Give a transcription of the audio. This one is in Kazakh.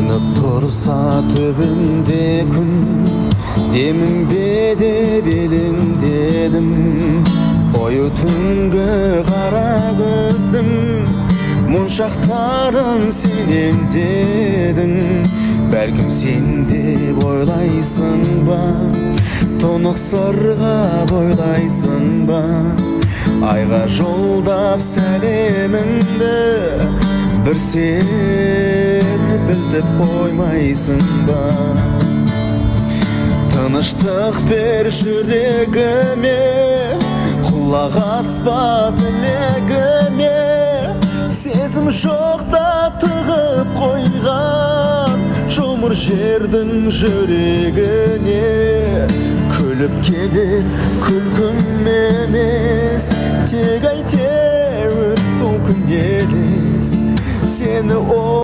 Жанып тұрса төбімде күн, демің беде беліңдедім. Қою түнгі қара көздің мұншақтарын сенем дедің. Бәлкім сен де ойлайсың ба, тұнық сырға бойлайсың ба? Айға жолдап сәлеміңді бір серпілтіп қоймайсың ба? Тыныштық бер жүрегіме, құлақ аспа тілегіме. Сезім жоқта тығып қойған жұмыр жердің жүрегіне. Күліп келер күлкім емес, тек әйтеуір сол күн елес. Сені